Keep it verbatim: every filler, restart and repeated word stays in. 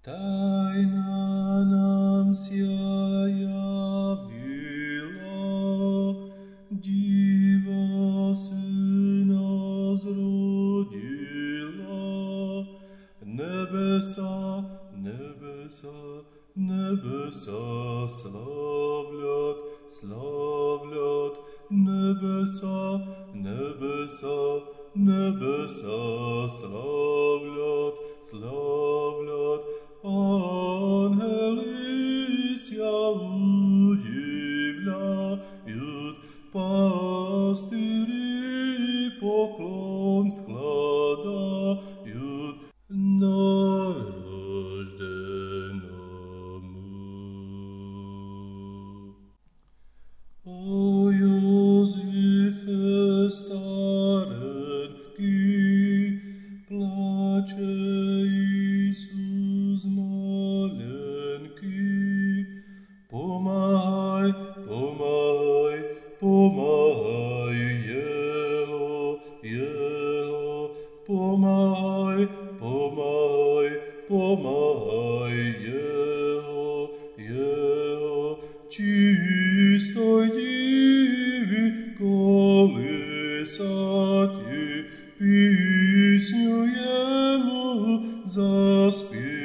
Tajna nám sia javila, Diva Syna zrodila. Nebesa, nebesa, nebesa slavljat, slavljat, nebesa, nebesa, nebesa slavljat, slavljat. Angeli sia udivljajut, pastiri poklon skladajut narodženamu. O Jozife starenky, plače Isus malenky. Pomáhaj, pomáhaj, pomáhaj jeho, jeho. Pomáhaj, pomáhaj, pomáhaj jeho, jeho. Čistoj divi kolesati, písňu jemu zaspievaj.